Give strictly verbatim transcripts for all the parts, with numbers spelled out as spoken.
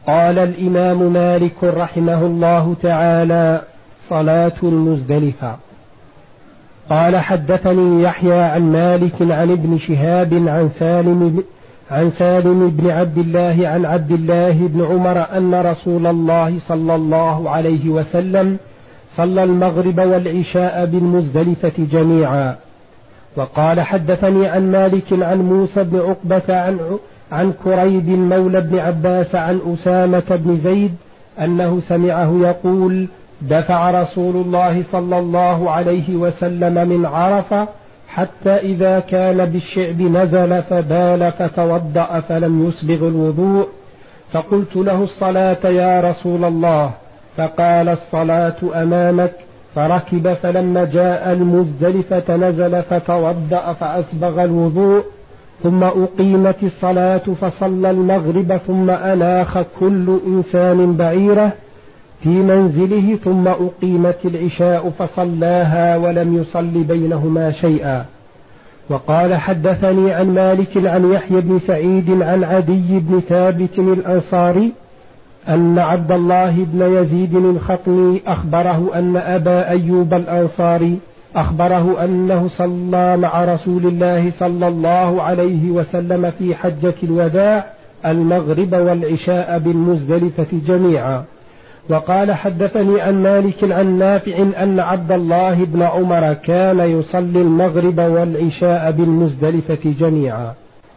قال الإمام مالك رحمه الله تعالى: صلاة المزدلفة. قال: حدثني يحيى عن مالك عن ابن شهاب عن سالم عن سالم بن عبد الله عن عبد الله بن عمر أن رسول الله صلى الله عليه وسلم صلى المغرب والعشاء بالمزدلفة جميعا. وقال: حدثني عن مالك عن موسى بن عقبة عن عن كريب مولى بن عباس عن أسامة بن زيد أنه سمعه يقول: دفع رسول الله صلى الله عليه وسلم من عرفة حتى إذا كان بالشعب نزل فبال فتوضأ فلم يسبغ الوضوء، فقلت له: الصلاة يا رسول الله؟ فقال: الصلاة أمامك. فركب، فلما جاء المزدلفة نزل فتوضأ فأسبغ الوضوء، ثم أقيمت الصلاة فصلى المغرب، ثم أناخ كل إنسان بعيره في منزله، ثم أقيمت العشاء فصلاها ولم يصل بينهما شيئا. وقال: حدثني عن مالك عن يحيى بن سعيد عن عدي بن ثابت الأنصاري أن عبد الله بن يزيد الخطمي أخبره أن أبا أيوب الأنصاري أخبره أنه صلى مع رسول الله صلى الله عليه وسلم في حجة الوداع المغرب والعشاء بالمزدلفة جميعا. وقال: حدثني عن مالك عن نافع أن عبد الله بن عمر كان يصلي المغرب والعشاء بالمزدلفة جميعا.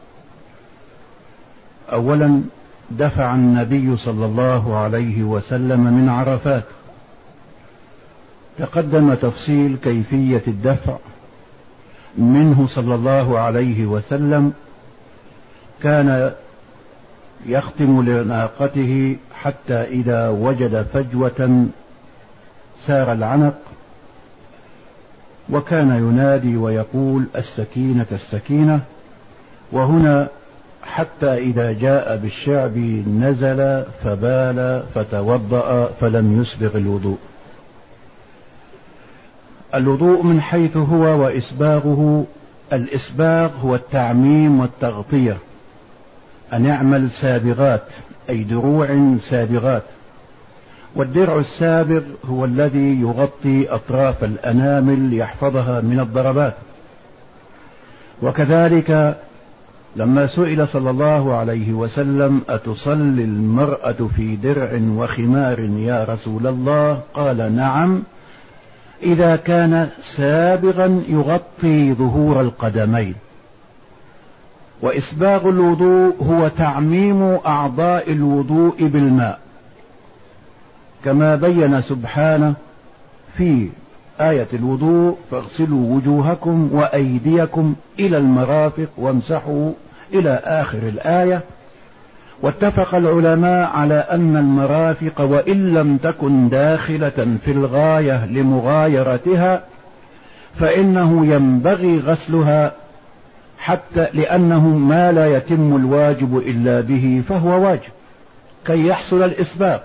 أولا، دفع النبي صلى الله عليه وسلم من عرفات. تقدم تفصيل كيفية الدفع منه صلى الله عليه وسلم. كان يختم لناقته حتى إذا وجد فجوة سار العنق، وكان ينادي ويقول: السكينة السكينة. وهنا حتى إذا جاء بالشعب نزل فبال فتوضأ فلم يسبغ الوضوء. الوضوء من حيث هو وإسباغه: الإسباغ هو التعميم والتغطية، أن يعمل سابغات أي دروع سابغات. والدرع السابغ هو الذي يغطي أطراف الأنامل ليحفظها من الضربات. وكذلك لما سئل صلى الله عليه وسلم: أتصلي المرأة في درع وخمار يا رسول الله؟ قال: نعم، إذا كان سابغا يغطي ظهور القدمين. وإسباغ الوضوء هو تعميم أعضاء الوضوء بالماء، كما بين سبحانه في آية الوضوء: فاغسلوا وجوهكم وأيديكم إلى المرافق وامسحوا إلى آخر الآية. واتفق العلماء على أن المرافق وإن لم تكن داخلة في الغاية لمغايرتها فإنه ينبغي غسلها، حتى لأنه ما لا يتم الواجب إلا به فهو واجب كي يحصل الإسباغ.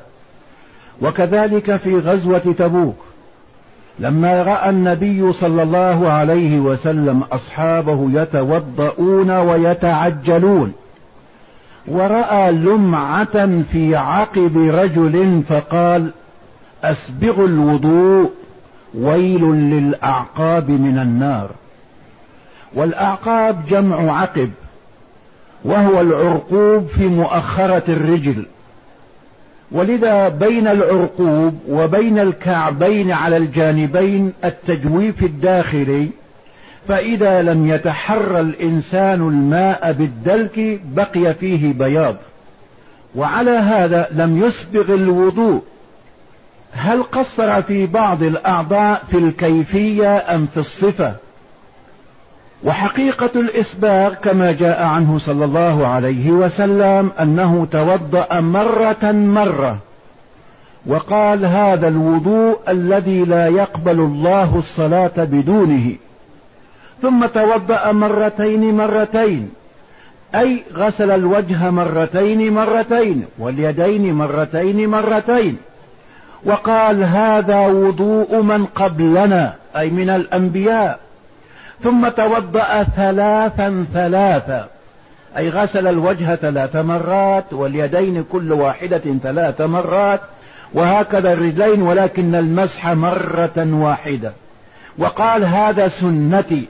وكذلك في غزوة تبوك لما رأى النبي صلى الله عليه وسلم أصحابه يتوضؤون ويتعجلون، ورأى لمعة في عقب رجل فقال: أسبغوا الوضوء ويل للأعقاب من النار. والأعقاب جمع عقب، وهو العرقوب في مؤخرة الرجل. ولذا بين العرقوب وبين الكعبين على الجانبين التجويف الداخلي، فإذا لم يتحرى الإنسان الماء بالدلك بقي فيه بياض، وعلى هذا لم يسبغ الوضوء. هل قصر في بعض الأعضاء في الكيفية أم في الصفة؟ وحقيقة الإسباغ كما جاء عنه صلى الله عليه وسلم أنه توضأ مرة مرة، وقال: هذا الوضوء الذي لا يقبل الله الصلاة بدونه. ثم توضأ مرتين مرتين، أي غسل الوجه مرتين مرتين واليدين مرتين مرتين، وقال: هذا وضوء من قبلنا أي من الأنبياء. ثم توضأ ثلاثا ثلاثا، أي غسل الوجه ثلاث مرات واليدين كل واحدة ثلاث مرات، وهكذا الرجلين، ولكن المسح مرة واحدة. وقال هذا سنتي.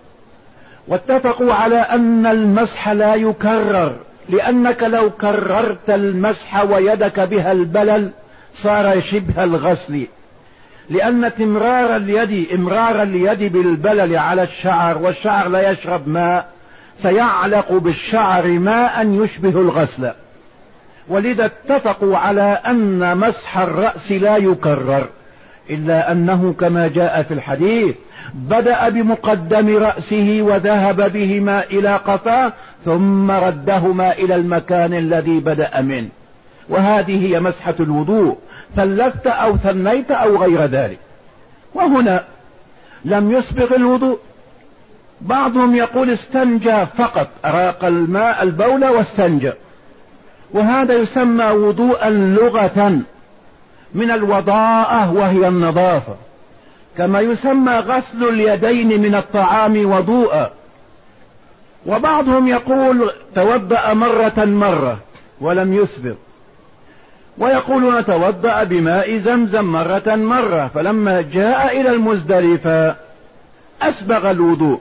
واتفقوا على أن المسح لا يكرر، لأنك لو كررت المسح ويدك بها البلل صار شبه الغسل، لأن امرار اليد امرار اليد بالبلل على الشعر، والشعر لا يشرب ماء، سيعلق بالشعر ماء يشبه الغسل. ولذا اتفقوا على أن مسح الرأس لا يكرر، إلا أنه كما جاء في الحديث بدأ بمقدم رأسه وذهب بهما إلى قفاه ثم ردهما إلى المكان الذي بدأ منه، وهذه هي مسحة الوضوء، ثلثت أو ثنيت أو غير ذلك. وهنا لم يسبغ الوضوء، بعضهم يقول استنجى فقط، أراق الماء البول واستنجى، وهذا يسمى وضوءا لغة من الوضاءة وهي النظافة، كما يسمى غسل اليدين من الطعام وضوءا. وبعضهم يقول توضأ مرة مرة ولم يسبغ، ويقولون توضأ بماء زمزم مرة مرة، فلما جاء إلى المزدلفة أسبغ الوضوء.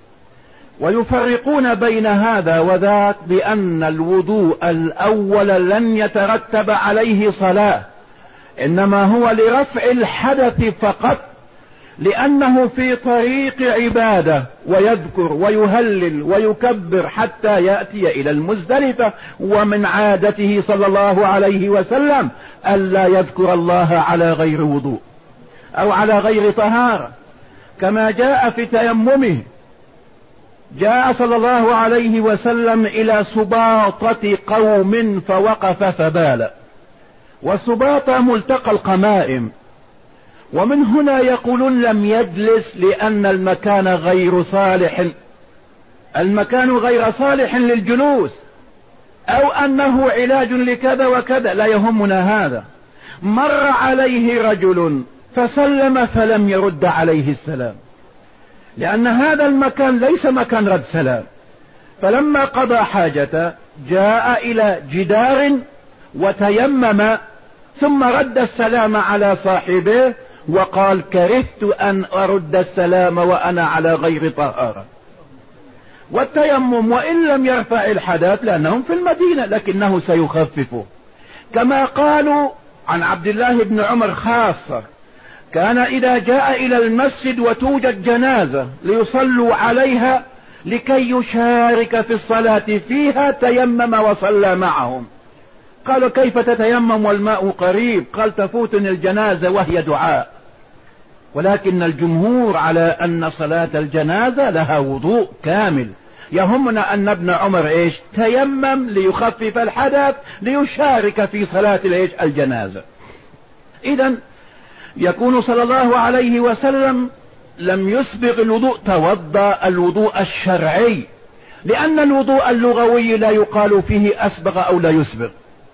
ويفرقون بين هذا وذاك بأن الوضوء الأول لن يترتب عليه صلاة، إنما هو لرفع الحدث فقط، لأنه في طريق عبادة، ويذكر ويهلل ويكبر حتى يأتي إلى المزدلفة. ومن عادته صلى الله عليه وسلم ألا يذكر الله على غير وضوء أو على غير طهارة، كما جاء في تيممه. جاء صلى الله عليه وسلم إلى سباطة قوم فوقف فبال، والسباطة ملتقى القمائم، ومن هنا يقولون لم يجلس لأن المكان غير صالح، المكان غير صالح للجلوس، أو أنه علاج لكذا وكذا، لا يهمنا هذا. مر عليه رجل فسلم فلم يرد عليه السلام، لأن هذا المكان ليس مكان رد سلام. فلما قضى حاجته جاء إلى جدار وتيمم ثم رد السلام على صاحبه، وقال كرهت أن أرد السلام وأنا على غير طهارة. والتيمم وإن لم يرفع الحدث لأنهم في المدينة لكنه سيخففه، كما قالوا عن عبد الله بن عمر خاصة، كان إذا جاء إلى المسجد وتوجد جنازة ليصلوا عليها لكي يشارك في الصلاة فيها تيمم وصلى معهم. قالوا كيف تتيمم والماء قريب؟ قال تفوتني الجنازة وهي دعاء. ولكن الجمهور على أن صلاة الجنازة لها وضوء كامل. يهمنا أن ابن عمر إيش تيمم ليخفف الحدث ليشارك في صلاة الإيش الجنازة. إذن يكون صلى الله عليه وسلم لم يسبغ الوضوء، توضأ الوضوء الشرعي، لأن الوضوء اللغوي لا يقال فيه أسبغ أو لا يسبغ.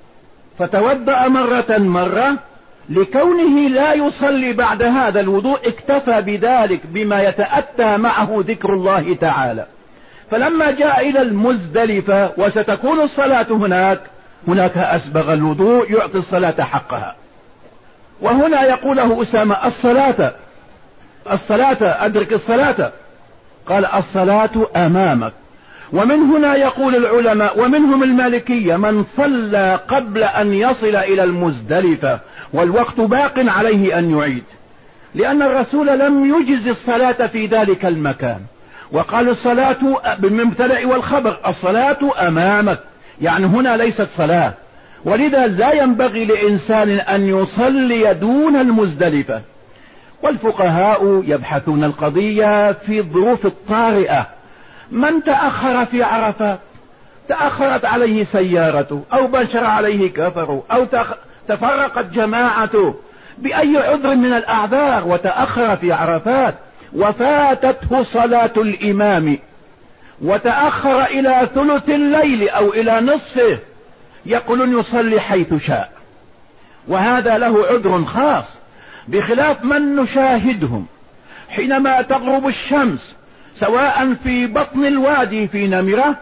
فتوضأ مرة مرة لكونه لا يصلي بعد هذا الوضوء، اكتفى بذلك بما يتأتى معه ذكر الله تعالى. فلما جاء إلى المزدلفة وستكون الصلاة هناك هناك أسبغ الوضوء يعطي الصلاة حقها. وهنا يقوله أسامة الصلاة الصلاة أدرك الصلاة، قال الصلاة أمامك. ومن هنا يقول العلماء ومنهم المالكية من صلى قبل أن يصل إلى المزدلفة والوقت باق عليه أن يعيد، لأن الرسول لم يجز الصلاة في ذلك المكان، وقال الصلاة بالمبتدأ والخبر الصلاة أمامك، يعني هنا ليست صلاة. ولذا لا ينبغي لإنسان أن يصلي دون المزدلفة. والفقهاء يبحثون القضية في الظروف الطارئة. من تأخر في عرفات، تأخرت عليه سيارته أو بشر عليه كفر أو تفرقت جماعته بأي عذر من الأعذار وتأخر في عرفات وفاتته صلاة الإمام وتأخر إلى ثلث الليل أو إلى نصفه، يقولون يصلي حيث شاء، وهذا له عذر خاص، بخلاف من نشاهدهم حينما تغرب الشمس سواء في بطن الوادي في نمرة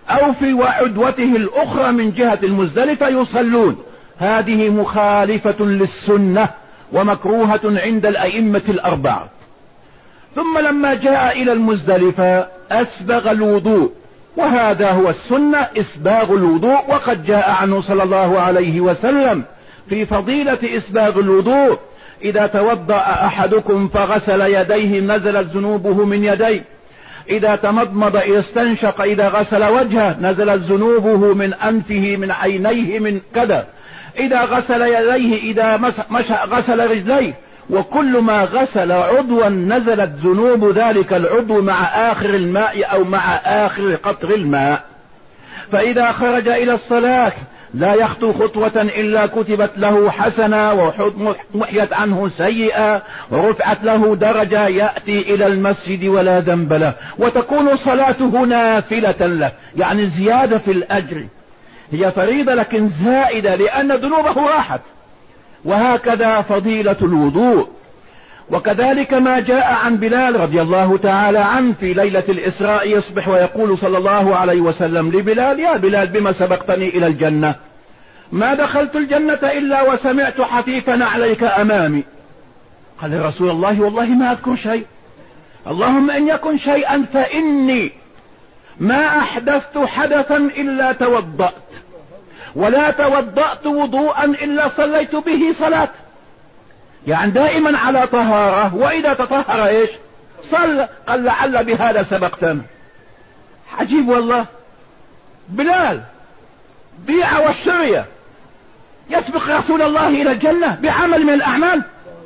أو في وعدوته الأخرى من جهة المزدلفة يصلون. هذه مخالفة للسنة ومكروهة عند الأئمة الأربعة. ثم لما جاء إلى المزدلفة أسبغ الوضوء، وهذا هو السنة، إسباغ الوضوء. وقد جاء عنه صلى الله عليه وسلم في فضيلة إسباغ الوضوء: إذا توضأ أحدكم فغسل يديه نزلت ذنوبه من يديه، إذا تمضمض إذا استنشق إذا غسل وجهه نزلت ذنوبه من أنفه من عينيه من كذا، إذا غسل يديه إذا مش غسل رجليه، وكل ما غسل عضوا نزلت ذنوب ذلك العضو مع آخر الماء أو مع آخر قطر الماء. فإذا خرج إلى الصلاة لا يخطو خطوة إلا كتبت له حسنة ومحيت عنه سيئة ورفعت له درجة، يأتي إلى المسجد ولا ذنب له، وتكون صلاته نافلة له، يعني زيادة في الأجر. هي فريضة لكن زائدة لأن ذنوبه راحت. وهكذا فضيلة الوضوء. وكذلك ما جاء عن بلال رضي الله تعالى عنه في ليلة الإسراء يصبح ويقول صلى الله عليه وسلم لبلال: يا بلال بما سبقتني إلى الجنة؟ ما دخلت الجنة إلا وسمعت حفيفا عليك أمامي. قال: يا رسول الله والله ما أذكر شيء، اللهم إن يكن شيئا فإني ما أحدثت حدثا إلا توضأت، ولا توضأت وضوءا إلا صليت به صلاة. يعني دائما على طهارة، وإذا تطهر إيش صلى. قال: لعل بهذا سبقتنا. عجيب والله، بلال بيع والشرية يسبق رسول الله إلى الجنة بعمل من الأعمال.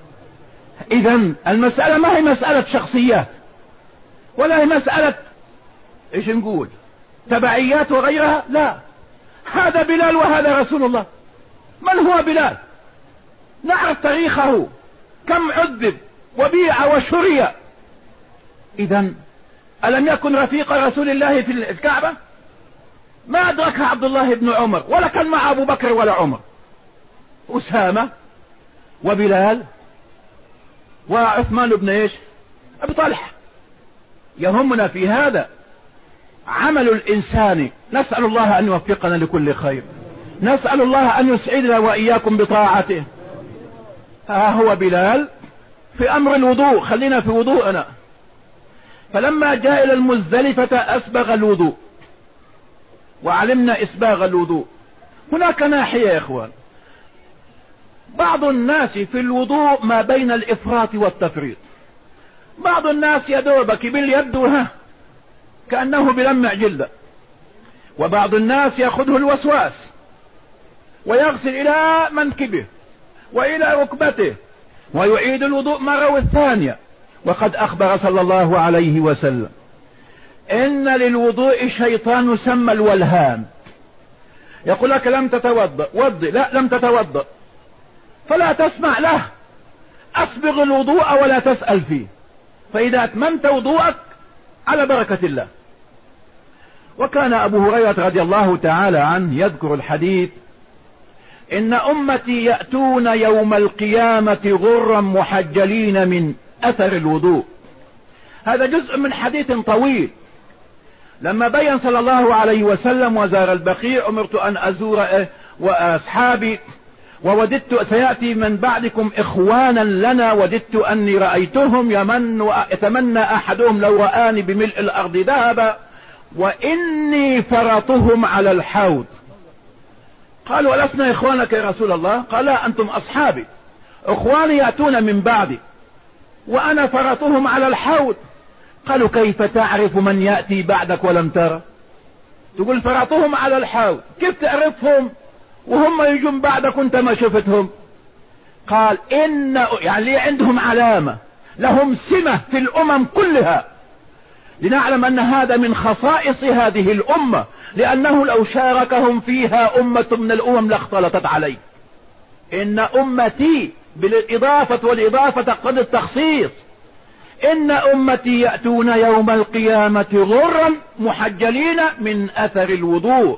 إذن المسألة ما هي مسألة شخصيات، ولا هي مسألة إيش نقول تبعيات وغيرها، لا، هذا بلال وهذا رسول الله. من هو بلال؟ نعرف تاريخه، كم عذب وبيع وشري. إذن ألم يكن رفيق رسول الله في الكعبة؟ ما أدركها عبد الله بن عمر، ولا كان مع أبو بكر ولا عمر. أسامة وبلال وعثمان بن إيش أبي طلحة. يهمنا في هذا عمل الإنسان. نسأل الله أن يوفقنا لكل خير، نسأل الله أن يسعدنا وإياكم بطاعته. ها هو بلال في أمر الوضوء، خلينا في وضوءنا. فلما جاء إلى المزدلفة أسبغ الوضوء، وعلمنا إسباغ الوضوء. هناك ناحية يا إخوان، بعض الناس في الوضوء ما بين الإفراط والتفريط. بعض الناس يدوبك باليد ها كأنه بلمع جلده، وبعض الناس يأخذه الوسواس ويغسل إلى منكبه وإلى ركبته ويعيد الوضوء مرة والثانية. وقد أخبر صلى الله عليه وسلم: إن للوضوء شيطان يسمى الولهان، يقول لك لم تتوضأ وضي، لا لم تتوضأ، فلا تسمع له، أسبغ الوضوء ولا تسأل فيه، فإذا أتممت وضوءك على بركة الله. وكان أبو هريرة رضي الله تعالى عنه يذكر الحديث: إن أمتي يأتون يوم القيامة غرا محجلين من أثر الوضوء. هذا جزء من حديث طويل. لما بين صلى الله عليه وسلم وزار البقيع: أمرت أن أزور وأصحابي ووددت سيأتي من بعدكم إخوانا لنا، وددت أني رأيتهم يمن ويتمنى أحدهم لو رآني بملء الأرض ذهبا، وإني فرطهم على الحوض. قالوا: ألسنا إخوانك يا رسول الله؟ قال: لا، أنتم أصحابي، إخواني يأتون من بعدي وأنا فرطهم على الحوض. قالوا: كيف تعرف من يأتي بعدك ولم ترى؟ تقول فرطهم على الحوض، كيف تعرفهم وهم يجون بعدك وانت ما شفتهم؟ قال: إن يعني لي عندهم علامة، لهم سمة في الأمم كلها، لنعلم أن هذا من خصائص هذه الأمة، لأنه لو شاركهم فيها أمة من الأمم لاختلطت عليه. إن أمتي بالإضافة، والإضافة تقتضي التخصيص. إن أمتي يأتون يوم القيامة غرا محجلين من أثر الوضوء.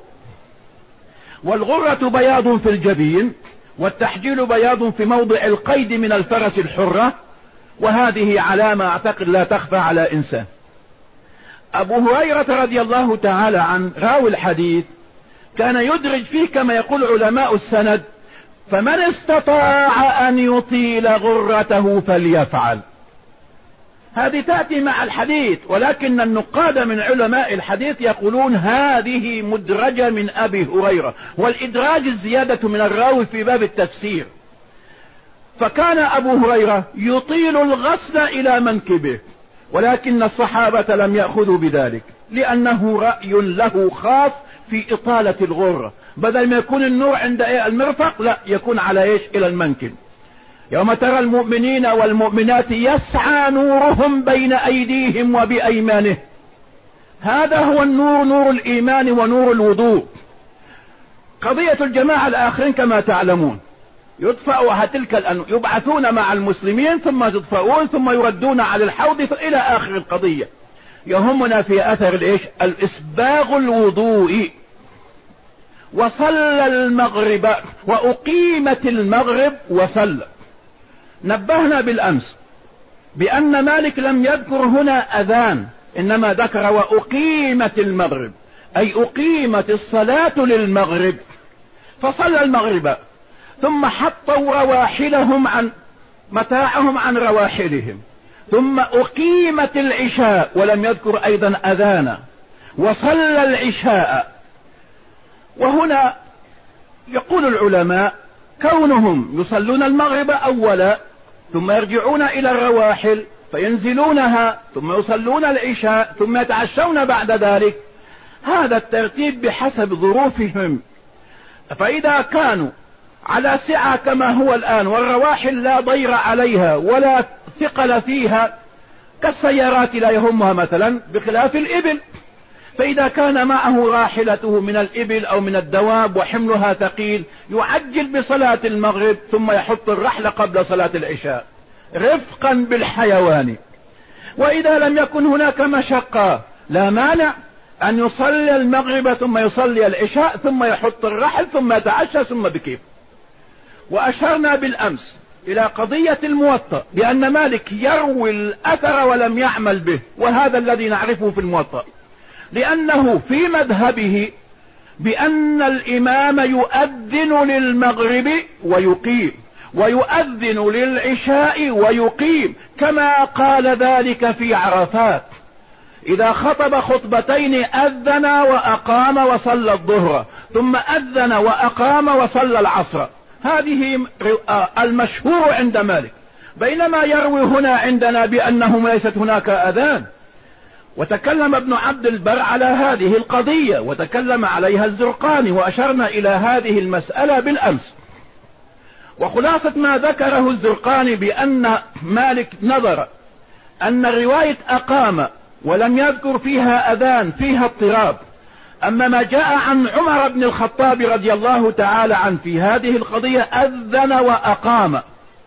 والغرة بياض في الجبين، والتحجيل بياض في موضع القيد من الفرس الحرة، وهذه علامة أعتقد لا تخفى على إنسان. أبو هريرة رضي الله تعالى عن راوي الحديث كان يدرج فيه كما يقول علماء السند: فمن استطاع أن يطيل غرته فليفعل. هذه تأتي مع الحديث، ولكن النقاد من علماء الحديث يقولون هذه مدرجة من أبي هريرة، والإدراج الزيادة من الراوي في باب التفسير. فكان أبو هريرة يطيل الغسل إلى منكبه، ولكن الصحابة لم يأخذوا بذلك، لأنه رأي له خاص في إطالة الغرة، بدل ما يكون النور عند المرفق لا يكون على إيش؟ إلى المنكب. يوم ترى المؤمنين والمؤمنات يسعى نورهم بين أيديهم وبأيمانهم، هذا هو النور، نور الإيمان ونور الوضوء. قضية الجماعة الآخرين كما تعلمون يطفأ تلك الأنوار، يبعثون مع المسلمين ثم يطفئون ثم يردون على الحوض إلى آخر القضية. يهمنا في أثر الإيش؟ الإسباغ الوضوء. وصلى المغرب وأقيمت المغرب وصلى. نبهنا بالأمس بأن مالك لم يذكر هنا أذان، إنما ذكر وأقيمت المغرب، أي أقيمت الصلاة للمغرب. فصلى المغرب ثم حطوا رواحلهم عن متاعهم عن رواحلهم، ثم أقيمت العشاء ولم يذكر أيضا أذانا، وصلى العشاء. وهنا يقول العلماء كونهم يصلون المغرب أولا ثم يرجعون إلى الرواحل فينزلونها ثم يصلون العشاء ثم يتعشون بعد ذلك، هذا الترتيب بحسب ظروفهم. فإذا كانوا على سعة كما هو الآن والرواحل لا ضير عليها ولا ثقل فيها كالسيارات لا يهمها مثلا، بخلاف الإبل، فإذا كان معه راحلته من الإبل أو من الدواب وحملها ثقيل يعجل بصلاة المغرب ثم يحط الرحلة قبل صلاة العشاء رفقا بالحيوان. وإذا لم يكن هناك مشقة لا مانع أن يصلي المغرب ثم يصلي العشاء ثم يحط الرحل ثم يتعشى ثم بكيف. وأشرنا بالأمس إلى قضية الموطأ بأن مالك يروي الأثر ولم يعمل به، وهذا الذي نعرفه في الموطأ، لأنه في مذهبه بأن الإمام يؤذن للمغرب ويقيم، ويؤذن للعشاء ويقيم، كما قال ذلك في عرفات: إذا خطب خطبتين أذن وأقام وصلى الظهر، ثم أذن وأقام وصلى العصر. هذه المشهور عند مالك، بينما يروي هنا عندنا بأنه ليست هناك أذان. وتكلم ابن عبد البر على هذه القضية وتكلم عليها الزرقاني، وأشرنا إلى هذه المسألة بالأمس. وخلاصة ما ذكره الزرقاني بأن مالك نظر أن رواية أقام ولم يذكر فيها أذان فيها اضطراب، أما ما جاء عن عمر بن الخطاب رضي الله تعالى عنه في هذه القضية أذن وأقام.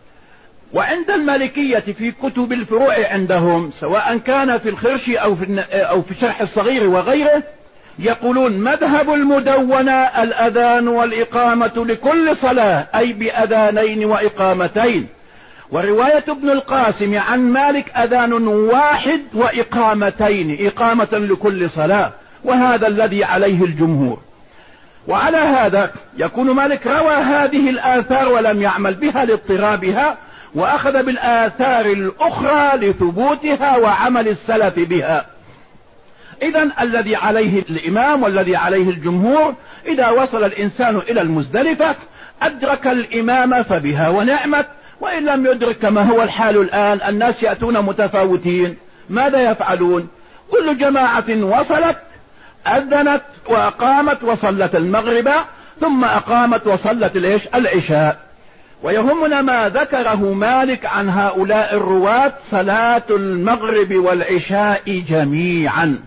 وعند المالكية في كتب الفروع عندهم سواء كان في الخرش أو في, أو في شرح الصغير وغيره يقولون مذهب المدونة الأذان والإقامة لكل صلاة، أي بأذانين وإقامتين. ورواية ابن القاسم عن مالك أذان واحد وإقامتين، إقامة لكل صلاة، وهذا الذي عليه الجمهور. وعلى هذا يكون مالك روى هذه الآثار ولم يعمل بها لاضطرابها، وأخذ بالآثار الأخرى لثبوتها وعمل السلف بها. إذن الذي عليه الإمام والذي عليه الجمهور إذا وصل الإنسان إلى المزدلفة أدرك الإمام فبها ونعمت، وإن لم يدرك كما هو الحال الآن الناس يأتون متفاوتين، ماذا يفعلون؟ كل جماعة وصلت أذنت وأقامت وصلت المغرب ثم أقامت وصلت العشاء. ويهمنا ما ذكره مالك عن هؤلاء الرواة: صلاة المغرب والعشاء جميعا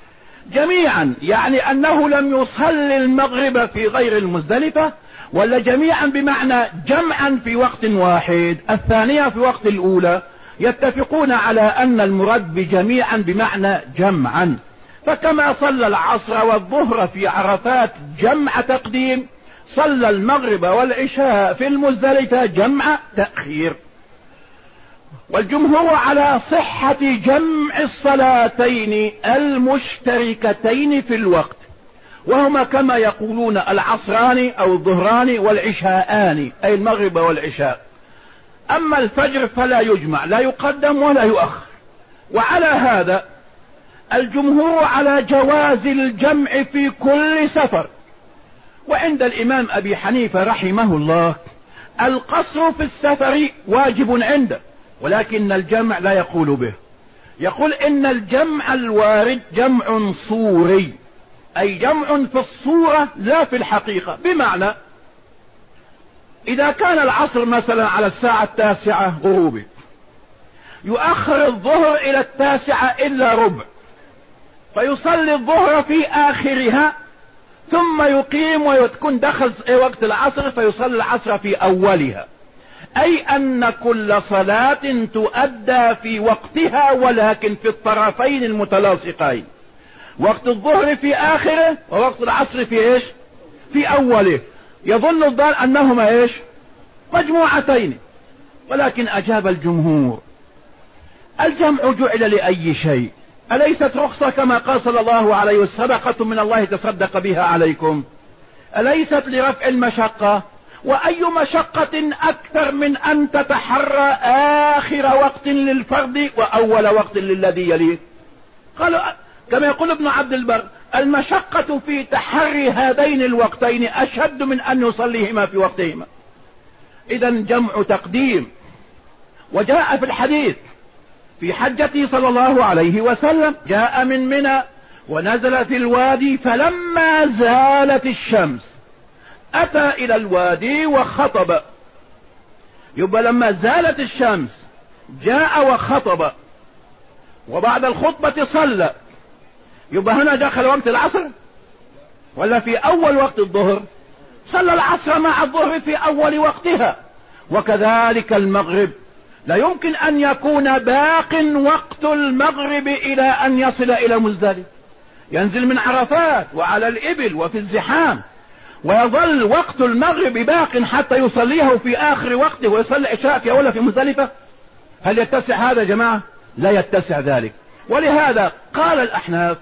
جميعا، يعني أنه لم يصلي المغرب في غير المزدلفة، ولا جميعا بمعنى جمعا في وقت واحد. الثانية في وقت الأولى يتفقون على أن المراد بجميعا بمعنى جمعا، فكما صلى العصر والظهر في عرفات جمع تقديم، صلى المغرب والعشاء في المزدلفة جمع تأخير. والجمهور على صحة جمع الصلاتين المشتركتين في الوقت، وهما كما يقولون العصران أو الظهران والعشاءان، أي المغرب والعشاء. أما الفجر فلا يجمع، لا يقدم ولا يؤخر. وعلى هذا الجمهور على جواز الجمع في كل سفر. وعند الإمام أبي حنيفة رحمه الله القصر في السفر واجب عنده، ولكن الجمع لا يقول به، يقول إن الجمع الوارد جمع صوري، أي جمع في الصورة لا في الحقيقة. بمعنى إذا كان العصر مثلا على الساعة التاسعة غروبي، يؤخر الظهر إلى التاسعة إلا ربع، فيصلي الظهر في آخرها، ثم يقيم ويكون دخل وقت العصر فيصلي العصر في أولها، أي أن كل صلاة تؤدى في وقتها ولكن في الطرفين المتلاصقين، وقت الظهر في آخره ووقت العصر في إيش؟ في أوله. يظن الظان أنهما إيش؟ مجموعتين، ولكن أجاب الجمهور الجمع جعل لأي شيء، أليست رخصة كما قال صلى الله عليه وسلم صدقة من الله تصدق بها عليكم، أليست لرفع المشقة؟ وأي مشقة أكثر من أن تتحرى آخر وقت للفرد وأول وقت للذي يليه؟ قالوا كما يقول ابن عبد البر المشقة في تحري هذين الوقتين أشد من أن يصليهما في وقتهما. إذا جمع تقديم. وجاء في الحديث في حجته صلى الله عليه وسلم جاء من منى ونزل في الوادي، فلما زالت الشمس أتى إلى الوادي وخطب. يبقى لما زالت الشمس جاء وخطب، وبعد الخطبة صلى. يبقى هنا دخل وقت العصر ولا في أول وقت الظهر؟ صلى العصر مع الظهر في أول وقتها. وكذلك المغرب لا يمكن أن يكون باق وقت المغرب إلى أن يصل إلى مزدلفة، ينزل من عرفات وعلى الإبل وفي الزحام، ويظل وقت المغرب باق حتى يصليه في آخر وقته ويصلي العشاء في أوله في مزدلفة. هل يتسع هذا يا جماعة؟ لا يتسع ذلك. ولهذا قال الأحناف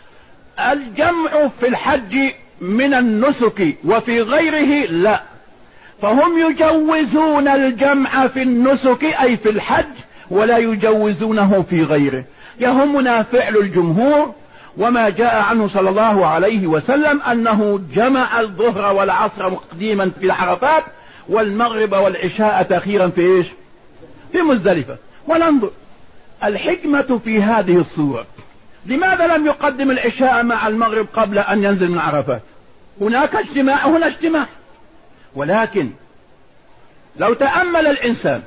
الجمع في الحج من النسك وفي غيره لا، فهم يجوزون الجمع في النسك أي في الحج ولا يجوزونه في غيره. يهمنا فعل الجمهور وما جاء عنه صلى الله عليه وسلم أنه جمع الظهر والعصر مقديما في العرفات والمغرب والعشاء تأخيرا في إيش؟ في مزدلفة. وننظر الحكمة في هذه الصورة، لماذا لم يقدم العشاء مع المغرب قبل أن ينزل من عرفات؟ هناك اجتماع هنا اجتماع. ولكن لو تأمل الإنسان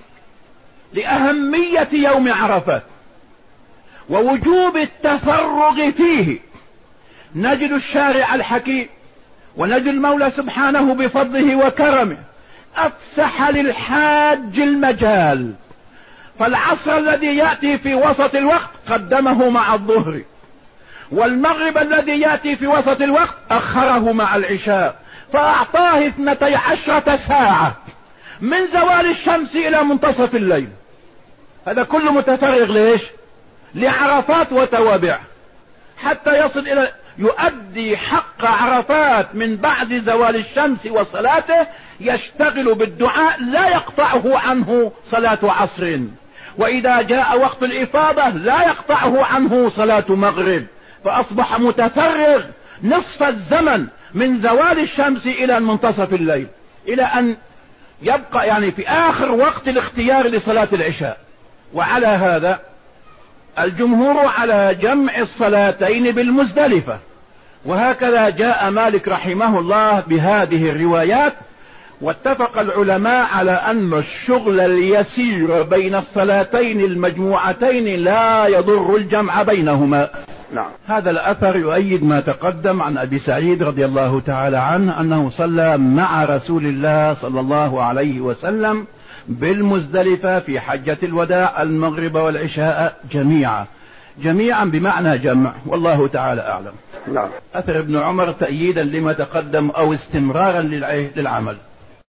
لأهمية يوم عرفات ووجوب التفرغ فيه، نجد الشارع الحكيم ونجد المولى سبحانه بفضله وكرمه أفسح للحاج المجال، فالعصر الذي يأتي في وسط الوقت قدمه مع الظهر، والمغرب الذي يأتي في وسط الوقت أخره مع العشاء، فأعطاه اثنتي عشرة ساعة من زوال الشمس إلى منتصف الليل. هذا كله متفرغ ليش؟ لعرفات وتوابع، حتى يصل إلى يؤدي حق عرفات من بعد زوال الشمس وصلاته، يشتغل بالدعاء لا يقطعه عنه صلاة عصر، وإذا جاء وقت الإفاضة لا يقطعه عنه صلاة مغرب، فأصبح متفرغ نصف الزمن من زوال الشمس إلى منتصف الليل، إلى أن يبقى يعني في آخر وقت الاختيار لصلاة العشاء. وعلى هذا الجمهور على جمع الصلاتين بالمزدلفة، وهكذا جاء مالك رحمه الله بهذه الروايات. واتفق العلماء على أن الشغل اليسير بين الصلاتين المجموعتين لا يضر الجمع بينهما. نعم. هذا الأثر يؤيد ما تقدم عن أبي سعيد رضي الله تعالى عنه أنه صلى مع رسول الله صلى الله عليه وسلم بالمزدلفة في حجة الوداع المغرب والعشاء جميعا، جميعا بمعنى جمع، والله تعالى أعلم. نعم. أثر ابن عمر تأييدا لما تقدم أو استمرارا للعمل.